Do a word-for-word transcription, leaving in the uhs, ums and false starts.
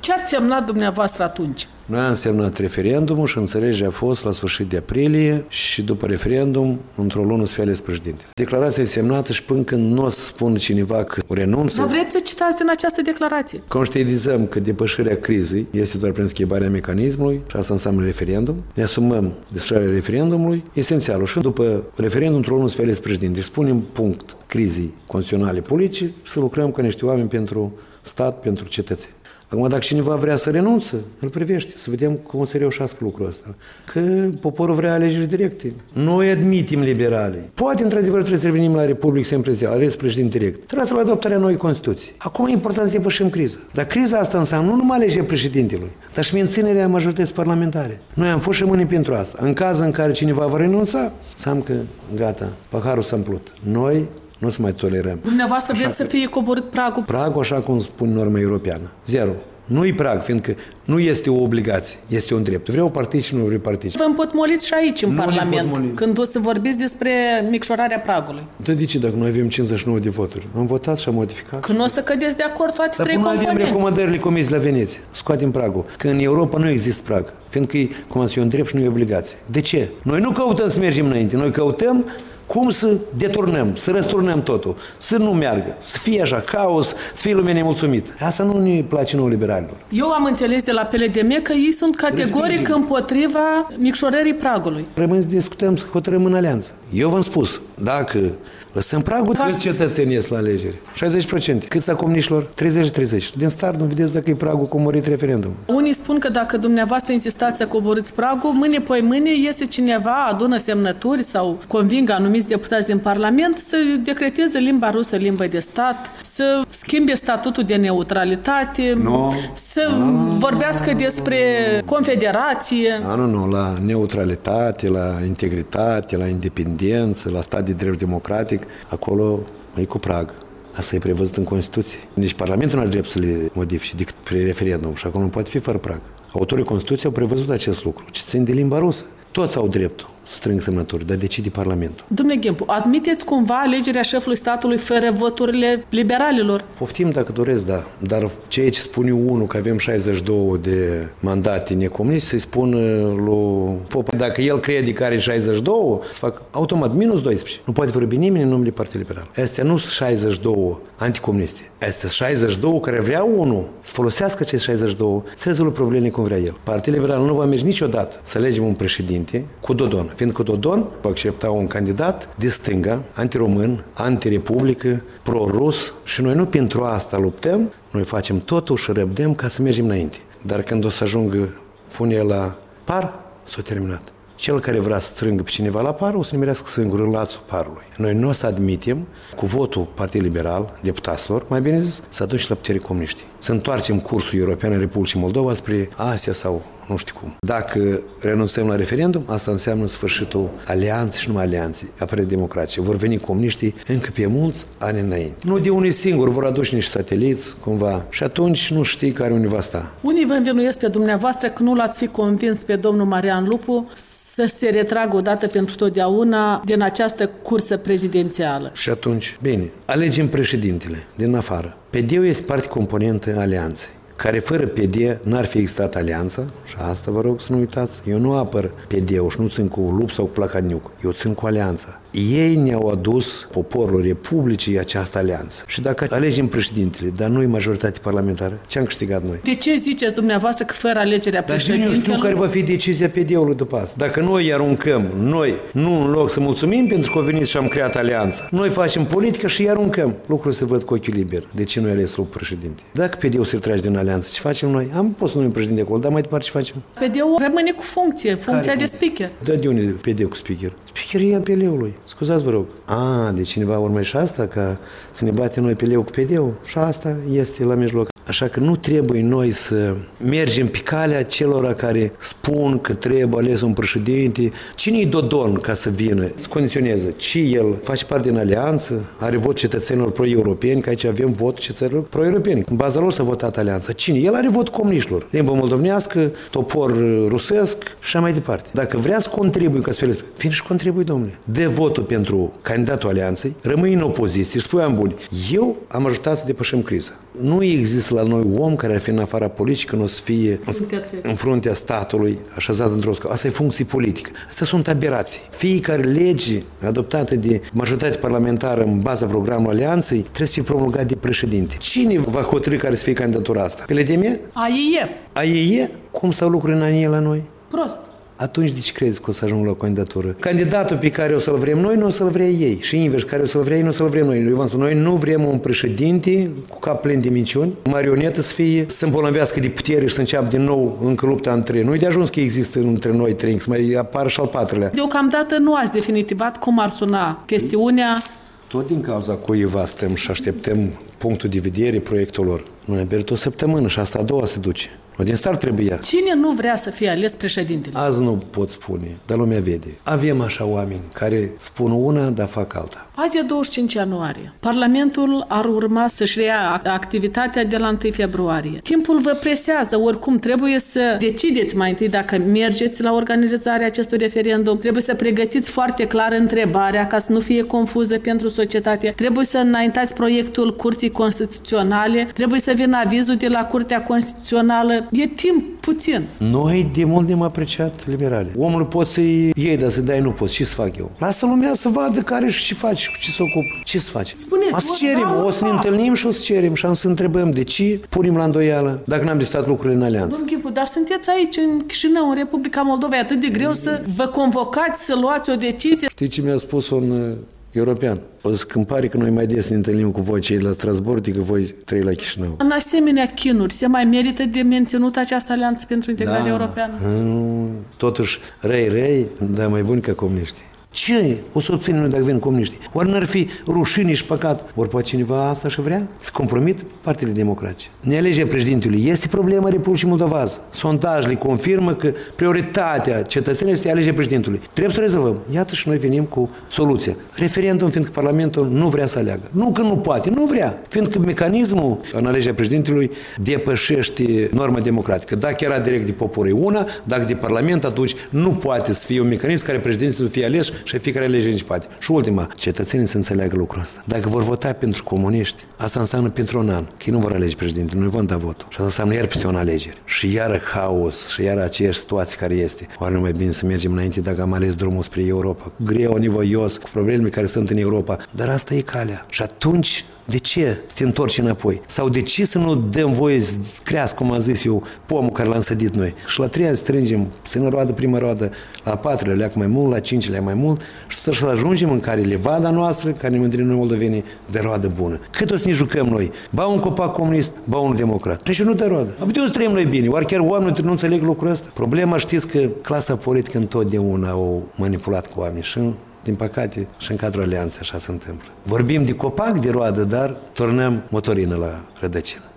Ce ați semnat dumneavoastră atunci? Noi am semnat referendumul și înțelegerea a fost la sfârșit de aprilie și după referendum, într-o lună să fie ales președinte. Declarația e semnată și până când nu o să spună cineva că renunță... Dar vreți să citați din această declarație? Conștientizăm că depășirea crizei este doar prin schimbarea mecanismului și asta înseamnă referendum. Ne asumăm desfășurarea referendumului, esențialul. Și după referendum, într-o lună să fie ales președinte. Deci spunem punct crizei constituționale politice și să lucrăm ca niște oameni pentru stat, pentru cetățeni. Acum, dacă cineva vrea să renunță, îl privește, să vedem cum o să reușească lucrul ăsta. Că poporul vrea alegeri directe. Noi admitem liberalii. Poate, într-adevăr, trebuie să revenim la Republică Semprezială, ales președinte direct. Trebuie la adoptarea noii Constituții. Acum e important să depășim criza. Dar criza asta înseamnă nu numai alegerea președintelui, dar și menținerea majorității parlamentare. Noi am fost și rămânem pentru asta. În caz în care cineva va renunța, înseamnă că gata, paharul s-a umplut. Noi nu o să mai tolerăm. Dumneavoastră vreți să fie coborât pragul? Pragul, așa cum spune norma europeană. Zero. Nu-i prag, fiindcă nu este o obligație, este un drept. Vreau partid și nu vreau partid. Vă împotmoliți și aici, în nu Parlament, când o să vorbiți despre micșorarea pragului. Da, de ce, dacă noi avem cincizeci și nouă de voturi? Am votat și am modificat. Când o să cădeți de acord toate dar trei componente. Dar avem recomandările Comisiei la Veneția. Scoatem pragul. Că în Europa nu există prag, fiindcă e, cum am zis, un drept și nu e obligație. De ce? Noi nu căutăm să mergem înainte, noi căutăm cum să deturnăm, să răsturnăm totul, să nu meargă, să fie așa, haos, să fie lumea nemulțumită. Asta nu ne place nouă liberalilor. Eu am înțeles de la P L D M că ei sunt categoric Respingem. împotriva micșorării pragului. Rămâne să discutăm, să hotărâm în alianță. Eu v-am spus, dacă lăsăm pragul, câți cetățeni ies la alegeri? șaizeci la sută. Câți a comuniștilor? treizeci la treizeci. Din start nu vedeți dacă e pragul comorit referendum. Unii spun că dacă dumneavoastră insistați să coborâți pragul, mâine poi mâine iese cineva, adună semnături sau convingă anumiți deputați din Parlament să decreteze limba rusă limbă de stat, să schimbe statutul de neutralitate, no. să no. vorbească despre confederație. Nu, nu, nu, la neutralitate, la integritate, la independență, la stat de drept democratic, acolo e cu prag. Asta e prevăzut în Constituție. Nici Parlamentul nu are drept să le modifice decât prin referendum și acolo nu poate fi fără prag. Autorii Constituției au prevăzut acest lucru. Ce țin de limba rusă. Toți au dreptul să strâng semnături, dar decide Parlamentul. Domnule Ghempu, admiteți cumva alegerea șefului statului fără voturile liberalilor? Poftim dacă doresc, da. Dar ceea ce spun eu unul, că avem șaizeci și două de mandate necomuniste, să-i spun lui Popa, dacă el crede că are șaizeci și doi, să fac automat minus doisprezece. Nu poate vorbi nimeni în numele Partidului Liberal. Astea nu sunt șaizeci și doi anticomuniste. Astea sunt șaizeci și doi care vrea unul să folosească aceste șaizeci și doi să rezolve probleme cum vrea el. Partidul Liberal nu va merge niciodată să alegem un președinte cu Dodon. Fiindcă Dodon va accepta un candidat de stânga, antiromân, antirepublică, pro-rus și noi nu pentru asta luptăm, noi facem totul și răbdăm ca să mergem înainte. Dar când o să ajungă funia la par, s-a terminat. Cel care vrea să strângă pe cineva la par o să nimerească singur în lațul parului. Noi nu o să admitem, cu votul Partidului Liberal, deputaților, mai bine zis, să aduci la putere comuniștii. Să întoarcem cursul european în Republicii Moldova spre Asia sau nu știu cum. Dacă renunțăm la referendum, asta înseamnă sfârșitul alianței și numai alianței, apărării democratice. Vor veni comuniștii încă pe mulți ani înainte. Nu de unii singuri, vor aduce niște sateliți, cumva, și atunci nu știi care unde va sta. Unii vă învinuiesc pe dumneavoastră că nu l-ați fi convins pe domnul Marian Lupu să se retragă odată pentru totdeauna din această cursă prezidențială. Și atunci, bine, alegem președintele din afară. P D-ul este parte componentă alianței, care fără P D n-ar fi existat alianța, și asta vă rog să nu uitați, eu nu apăr P D-ul și nu țin cu lup sau cu placaniuc, eu țin cu alianța. Ei ne-au adus poporul Republicii această alianță. Și dacă alegem președintele, dar nu e majoritate parlamentară, ce am câștigat noi? De ce ziceți dumneavoastră că fără alegerea președintelui? Dar eu știu care va fi decizia P D-ului după asta. Dacă noi aruncăm, noi, nu în loc să mulțumim pentru că a venit și am creat alianța, noi facem politică și îi aruncăm. Lucrurile se văd cu ochiul liber. De ce nu i ales lup președinte? Dacă P D-ul se retrage din alianță, ce facem noi? Am pus noi un președinte acolo, dar mai departe ce facem? P D-ul rămâne cu funcție, funcția care? De speaker. Da, de unde P D-ul cu speaker? Speaker e P L-ului. Scuzați, vă rog. A, de cineva urmă și asta, ca să ne batem noi P L-ul cu P D-ul. Și asta este la mijloc. Așa că nu trebuie noi să mergem pe calea celor care spun că trebuie ales un președinte. Cine-i Dodon ca să vină, să condiționeze? Ce el face parte din alianță? Are vot cetățenilor pro-europeni, că aici avem vot cetățenilor pro-europeni. În baza lor s-a votat alianța. Cine? El are vot comuniștilor. Limbă moldovnească, topor rusesc și așa mai departe. Dacă vrea să contribuie ca să fie, vine și contribuie, domnule. Dă votul pentru candidatul alianței, rămâi în opoziție și spui am buni. Eu am ajutat să depășim criza. Nu există la la noi om care ar fi în afara politicii, nu o să fie în fruntea statului, așezat într-o scaună. Asta e funcție politică. Astea sunt aberații. Fiecare lege adoptată de majoritate parlamentară în baza programului Alianței trebuie să fie promulgat de președinte. Cine va hotărî care să fie candidatura asta? Pe L T M? A ei e. A ei e? Cum stau lucrurile în anie la noi? Prost. Atunci de ce crezi că o să ajung la o candidatură? Candidatul pe care o să-l vrem noi, nu o să-l vrea ei. Și invers, care o să-l vrea ei, nu o să-l vrem noi. Eu v-am spus, noi nu vrem un președinte cu cap plin de minciuni, marionetă să fie, să îmbolnăvească de putere și să înceapă din nou încă lupta între noi. De ajuns că există între noi trei, să mai apară și al patrulea. Deocamdată nu ați definitivat cum ar suna chestiunea. Tot din cauza cuiva stăm și așteptăm punctul de vedere, proiectul lor. Noi am pierdut o săptămână și asta a doua se duce. Din start trebuia. Cine nu vrea să fie ales președintele? Azi nu pot spune, dar lumea vede. Avem așa oameni care spun una, dar fac alta. Azi e douăzeci și cinci ianuarie. Parlamentul ar urma să-și reia activitatea de la întâi februarie. Timpul vă presează, oricum trebuie să decideți mai întâi dacă mergeți la organizarea acestui referendum. Trebuie să pregătiți foarte clar întrebarea ca să nu fie confuză pentru societate. Trebuie să înaintați proiectul Curții Constituționale. Trebuie să vină avizul de la Curtea Constituțională. E timp puțin. Noi de mult ne-am apreciat liberale. Omul poți să-i iei, dar să dai nu poți. Ce să fac eu? Lasă lumea să vadă care și ce faci, cu ce se ocupă. Ce să faci? Spuneți, o să cerem, o să ne întâlnim și o să cerem și am să întrebăm de ce punem la îndoială dacă n-am distat lucrurile în alianță. Domnul Ghipu, dar sunteți aici în Chișinău, în Republica Moldova, e atât de greu să vă convocați, să luați o decizie. Știi ce mi-a spus un european? O să îmi pare că noi mai des ne întâlnim cu voi cei la Strasbourg decât voi trei la Chișinău. În asemenea chinuri, se mai merită de menținut această alianță pentru integrare da. europeană? Totuși, răi, răi, dar mai buni ca comuniști. Ce o să obținem noi dacă vin comuniștii? Ori n-ar fi rușine și păcat? Ori poate cineva asta și vrea? Să compromit partidele democratice. Nealegerea președintelui este problema Republicii Moldova. Sondajele confirmă că prioritatea cetățenilor este alegerea președintelui. Trebuie să o rezolvăm. Iată și noi venim cu soluția. Referendum, fiindcă Parlamentul nu vrea să aleagă. Nu că nu poate, nu vrea. Fiindcă mecanismul în alegerea președintelui depășește norma democratică. Dacă era direct de popor e una, dacă de Parlament, atunci nu poate să fie un mecanism care președintul să fie ales și fiecare lege nici poate. Și ultima, cetățenii să înțeleagă lucrul ăsta. Dacă vor vota pentru comuniști, asta înseamnă pentru un an, că ei nu vor alege președinte, nu vor da votul. Și asta înseamnă iar peste un alegeri. Și iară haos, și iară aceeași situație care este. Oare nu mai bine să mergem înainte dacă am ales drumul spre Europa? Greu, nevoios, cu problemele care sunt în Europa. Dar asta e calea. Și atunci de ce să te întorci înapoi? Sau de ce să nu dăm voie să crească, cum am zis eu, pomul care l-am sădit noi? Și la trei ani strângem, să ne roadă prima roadă, la patrulea leac mai mult, la cincilea mai mult și tot așa ajungem în care levada noastră, care ne mândrim noi moldovenii, de roadă bună. Cât o să ne jucăm noi? Ba un copac comunist, ba unul democrat. Deci nu de roadă. Apoi o să trăim noi bine. Oare chiar oamenii nu înțeleg lucrul ăsta? Problema, știți că clasa politică întotdeauna au manipulat cu oamenii și din păcate, și în cadrul alianței așa se întâmplă. Vorbim de copac, de roadă, dar turnăm motorină la rădăcină.